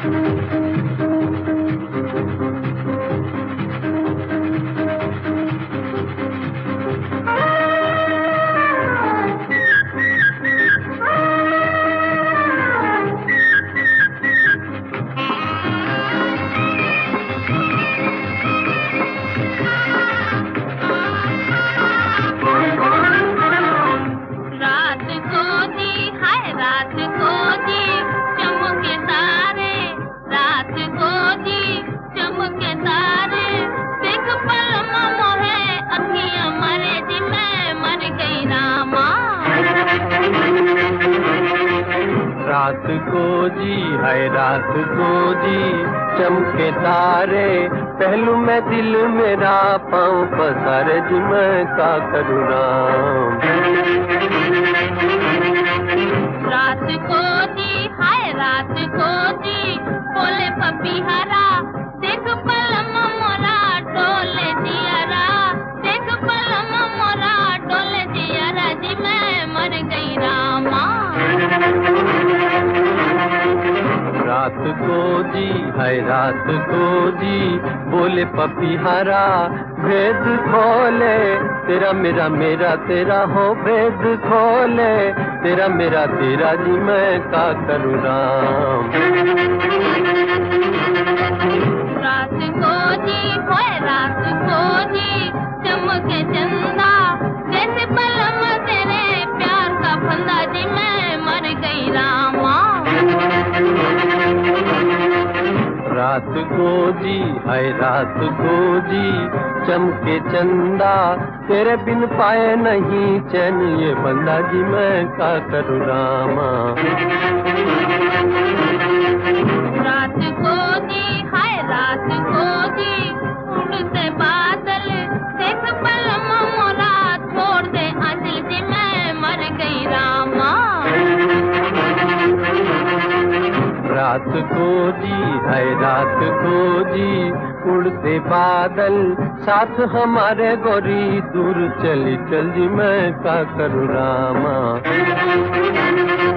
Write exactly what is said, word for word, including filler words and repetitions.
रात को जी है रात को जी चमके तारे, पहलू में दिल मेरा पाँव पसारे जी मैं का करूँ राम। रात को जी हाय रात को जी बोले पपीहरा, देख पलम मोरा डोले दियारा, देख पलम मोरा डोले दियारा जी मैं मर गई रामा। रात को जी है रात को जी बोले पपीहरा, भेद खोले तेरा मेरा मेरा तेरा हो, भेद खोले तेरा मेरा तेरा जी मैं का करूँ राम। रात को जी होए रात को जी चमके चंदा, जैसे पलम तेरे प्यार का फंदा जी मैं मर गई रामा। रात को जी है रात को जी चमके चंदा, तेरे बिन पाए नहीं चैन ये बंदा जी मैं का करूँ रामा। रात को जी हाय रात को जी उड़ते बादल, देख पलम मोरा छोड़ दे आंचल जी मैं मर गई रामा। रात को जी है रात को जी उड़ते बादल, साथ हमारे गोरी दूर चली चल जी मैं का करूँ रामा।